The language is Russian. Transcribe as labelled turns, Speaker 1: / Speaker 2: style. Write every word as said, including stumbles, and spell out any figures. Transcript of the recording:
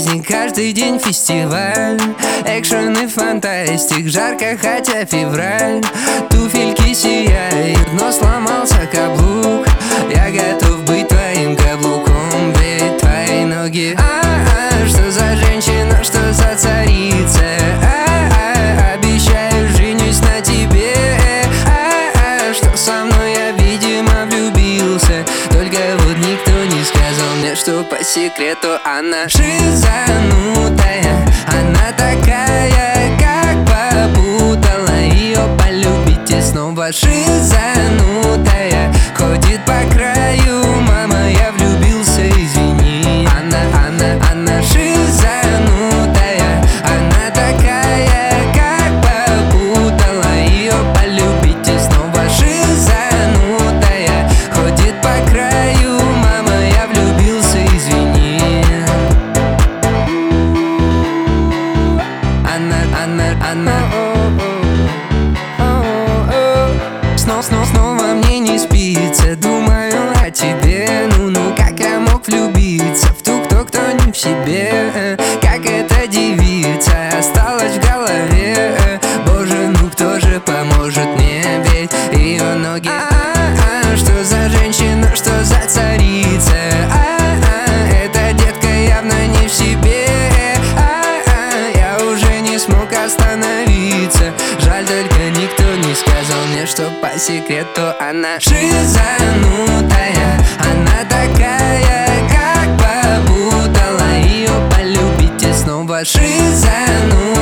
Speaker 1: жизни каждый день фестиваль. Экшен и фантастик, жарко, хотя февраль. Туфельки сияют, но сломался каблук. Я готов быть твоим каблуком, ведь твои ноги. А-а, что за женщина, что за царица? А-а, обещаю, женюсь на тебе. А-а, что со мной я, видимо, влюбился. Только вот никто не сказал мне, что по секрету она шизанутая. Она такая, как попутала. Ее полюбите снова. Шизанутая, ходит по краю. Мама, я влюбился, извини. Она, она, она шизанутая. Она такая, как попутала. Ее полюбите снова. Шизанутая, ходит по краю. Мама, я влюбился, извини. Она, она, она. Снова, снова, снова мне не спится. Думаю о тебе. Ну-ну, как я мог влюбиться в ту, кто, кто не в себе. Как эта девица осталась в голове. Боже, ну кто же поможет мне, ведь ее ноги. А-а-а, что за женщина, что за царица? А-а, эта детка явно не в себе. А-а, я уже не смог остановиться. Жаль, только никто не сказал мне, что по секрету она шизанутая. Она такая, как попутала. Ее полюбите снова. Шизанутая.